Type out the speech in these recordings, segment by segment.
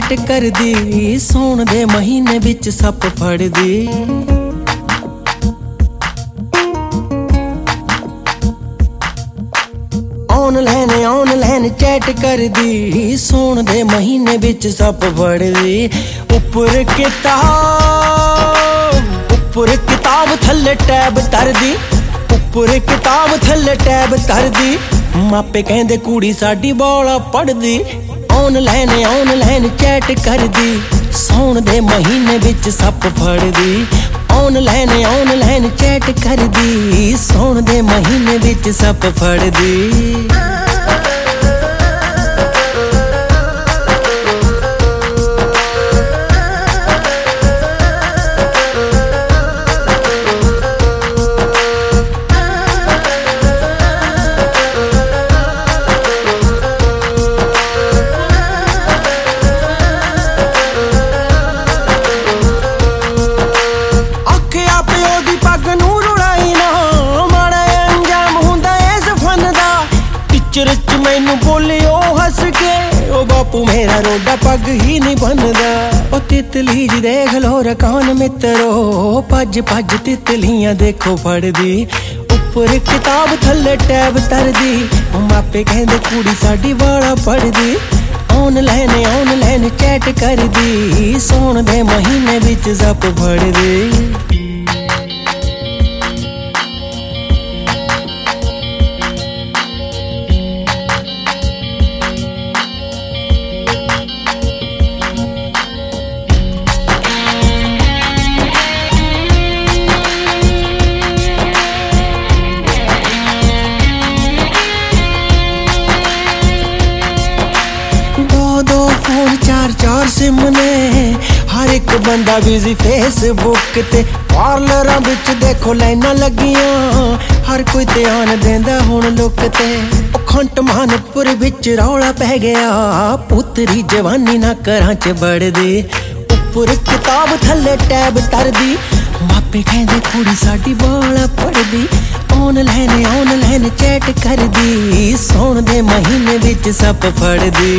Chat करदी, सौण दे महीने विच सप फड़दी। ऑनलाइन चैट करदी, सौण दे महीने विच सप फड़दी। उपर किताब थल्ले टैब तरदी, उपर किताब थल्ले टैब तरदी। मापे कहंदे कुड़ी साडी बाला पढ़दी। ऑनलाइन चैट करदी, सौण दे महीने विच सप फड़दी। ऑनलाइन चैट करदी, सौण दे महीने विच सप फड़दी। मैनू बोले ओ हस के, ओ बापू मेरा रोडा पग ही नहीं बनदा। ओ तितली जी देख लो रकान मित्रो, भज भज तितलियां देखो फड़दी। उपर किताब थल्ले टैब तरदी, मापे कहंदे कुड़ी साडी वाला पढ़दी। ऑनलाइन चैट करदी, सौण दे महीने विच सप फड़दी। चार सिम ने, हर एक बंदा बिजी फेसबुक ते। पार्लरां विच देखो लाइनां लगियां, हर कोई ध्यान देंदा हुण लुक ते। खंट मानपुर विच रौला पै गया, पुत्तरी जवानी ना घरां च बड़दी। उपर किताब थल्ले टैब तरदी, मापे कहंदे कुड़ी साडी बाला पढ़दी। ऑनलाइन चैट करदी, सौण दे महीने विच सप फड़दी।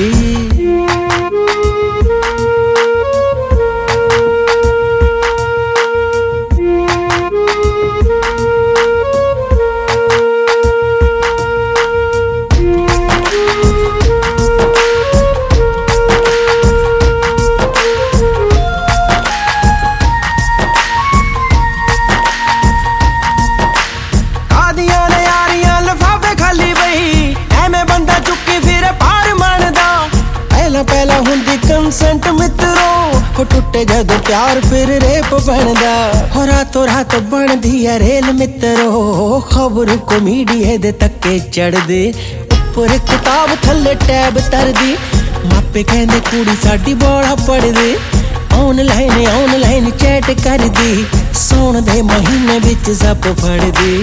पहला हुंदी कंसेंट मित्रो, हो टुटे जदों प्यार फिर रेप बनदा। हो रातों रात बनदी है रेल मित्रो, खबर को मीडिया दे तक्के चढ़दे। उपर किताब थल्ले टैब तरदी, मापे कहंदे कुड़ी साडी बाला पढ़दी। ऑनलाइन चैट करदी, सौण दे महीने विच सप फड़दी।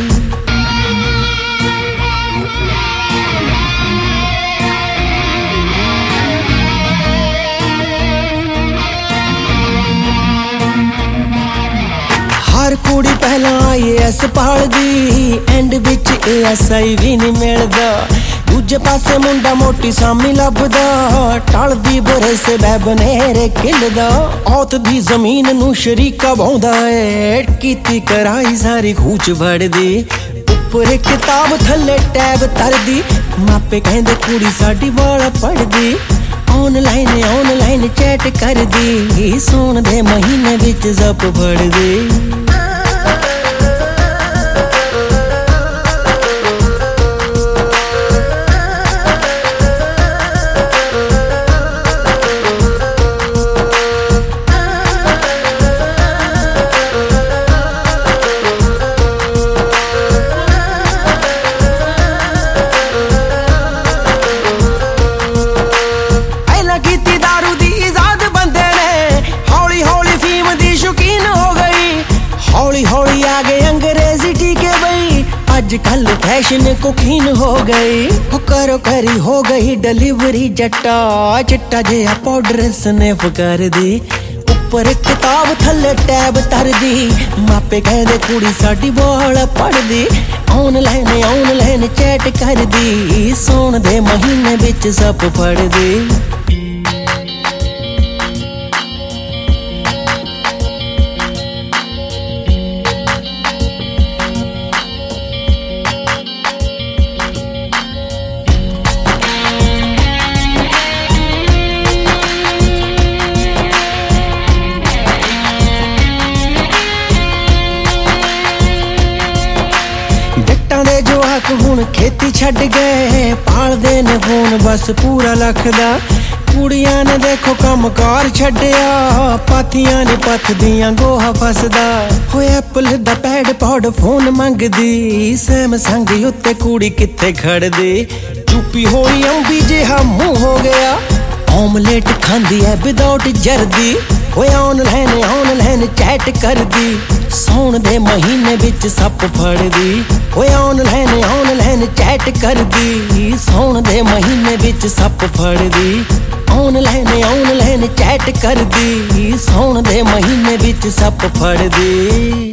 हर कुड़ी पहला IAS पालदी, एंड विच ASI भी नहीं मिलदा। दूजे पासे मुंडा मोटी सामी लभदा, टलदी बुरे से बैबनेरे किलदा। औत दी जमीन नू शरीका बाउंदा ए, कीती कराई सारी खूच वड़दी। उपर किताब थल्ले टैब तरदी, मापे कहंदे कुड़ी साडी वाला पढ़दी। ऑनलाइन चैट करदी, सौण दे महीने विच सप फड़दी। हौली आगे अंग्रेजी टीके बई, आजकल फैशन कुकीन हो गई। करो करी हो गई डिलीवरी जट्टा, चिट्टा जिहा पाउडर स्निफ कर दी। उपर किताब थल्ले टैब तरदी, मापे कहंदे कुड़ी साडी बाला पढ़दी। ऑनलाइन चैट करदी, सौण दे महीने विच सप फड़दी। ਕੰਮ ਖੇਤੀ ਛੱਡ ਗਏ, ਪਾਲਦੇ ਨੇ ਫੋਨ ਬਸ ਪੂਰਾ ਲੱਖ ਦਾ। ਕੁੜੀਆਂ ਨੇ ਦੇਖੋ ਕੰਮ ਕਾਰ ਛੱਡਿਆ, ਪਾਥੀਆਂ ਨੇ ਪੱਥਦੀਆਂ ਗੋਹਾ ਫਸਦਾ। ਹੋਏ ਐਪਲ ਦਾ ਪੈਡ ਪੌਡ ਫੋਨ ਮੰਗਦੀ, ਸੈਮਸੰਗ ਉੱਤੇ ਕੁੜੀ ਕਿੱਥੇ ਖੜਦੀ। ਚੁੱਪੀ ਹੋਈ ਅੰਬੀ ਜਿਹਾ ਮੂੰਹ ਹੋ ਗਿਆ, ਆਮਲੇਟ ਖਾਂਦੀ ਐ ਵਿਦਆਊਟ ਜਰਦੀ। ਓਏ ਆਨਲਾਈਨ ਚੈਟ ਕਰਦੀ, ਸੌਣ ਦੇ ਮਹੀਨੇ ਵਿੱਚ ਸੱਪ ਫੜਦੀ। ਓਏ ਆਨਲਾਈਨ ਚੈਟ ਕਰਦੀ, ਸੌਣ ਦੇ ਮਹੀਨੇ ਵਿੱਚ ਸੱਪ ਫੜਦੀ। ਆਨਲਾਈਨ ਚੈਟ ਕਰਦੀ, ਸੌਣ ਦੇ ਮਹੀਨੇ ਵਿੱਚ ਸੱਪ ਫੜਦੀ।